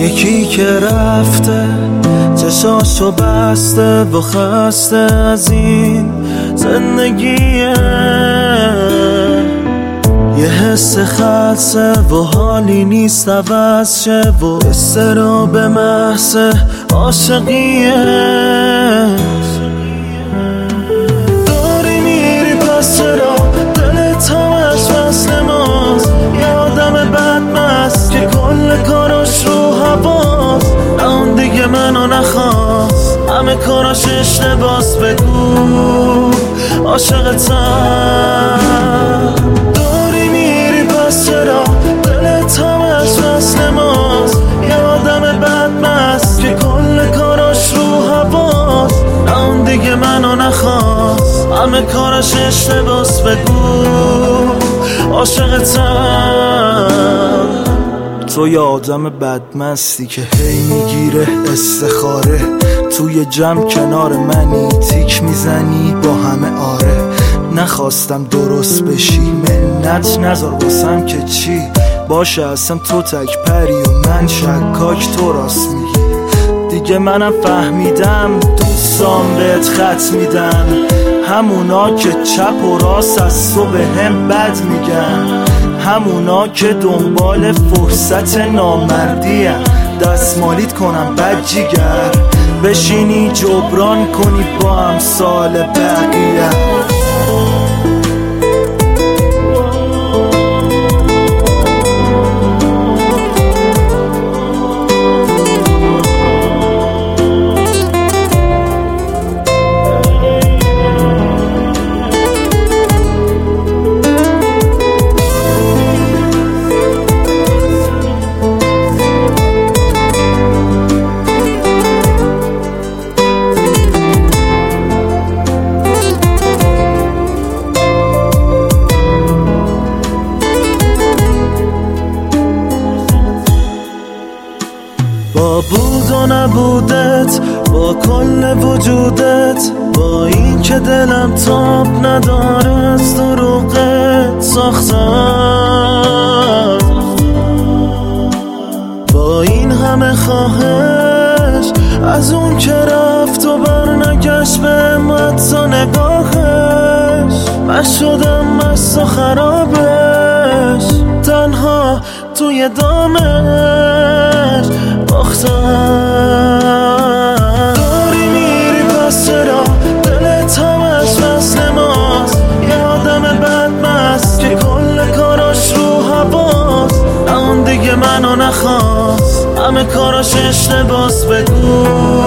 یکی که رفته چشاشو بسته و خسته از این زندگیه، یه حس خلصه و حالی نیست عوض شه و استراب محض عاشقیه. داری میری پس چرا دلت همش وصل ماست، یه آدم بدمست که کل کاراش رو هواست، نه اون دیگه منو نخواست همه کاراش اشتباس، بگو عاشقتم. داری میری پس چرا دلت همش وصل ماست، یه آدم بدمست که کل کاراش رو هواست، نه اون دیگه منو نخواست همه کاراش اشتباس، بگو عاشقتم. تو یه آدم بدمستی که هی میگیره استخاره، توی جمع کنار منی تیک میزنی با همه آره، نخواستم درست بشی منت نذار واسم که چی باشه، اصلا تو تک پری و من شکاک، تو راست میگی دیگه منم فهمیدم، دوستام بهت خط میدن همونا که چپ و راست از تو به هم بد میگن، همونا که دنبال فرصت نامردی هم، دستمالیت کنم بد جیگر بشینی جبران کنی با امثال بقیه. با بود و نبودت، با کل وجودت، با این که دلم تاب نداره از دروغت ساختم، با این همه خواهش از اون که رفت و برنگشت به امت و نگاهش، من شدم مست و خرابش تنها توی دامش باختم. داری میری پس چرا دلت همش وصل ماست، یه آدم بدمست که کل کاراش رو هواست، نه اون دیگه منو نخواست همه کاراش اشتباس، بگو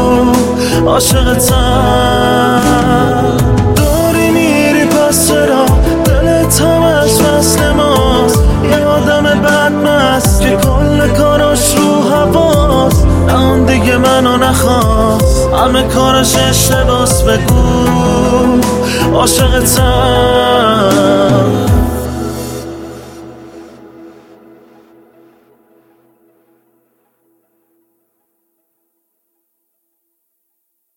عاشقتم. داری میری پس چرا دلت همش وصل ماست، یه آدم بدمست که کل کاراش رو هواست، نه اون دیگه منو نخواست همه کاراش اشتباس، بگو عاشقتم.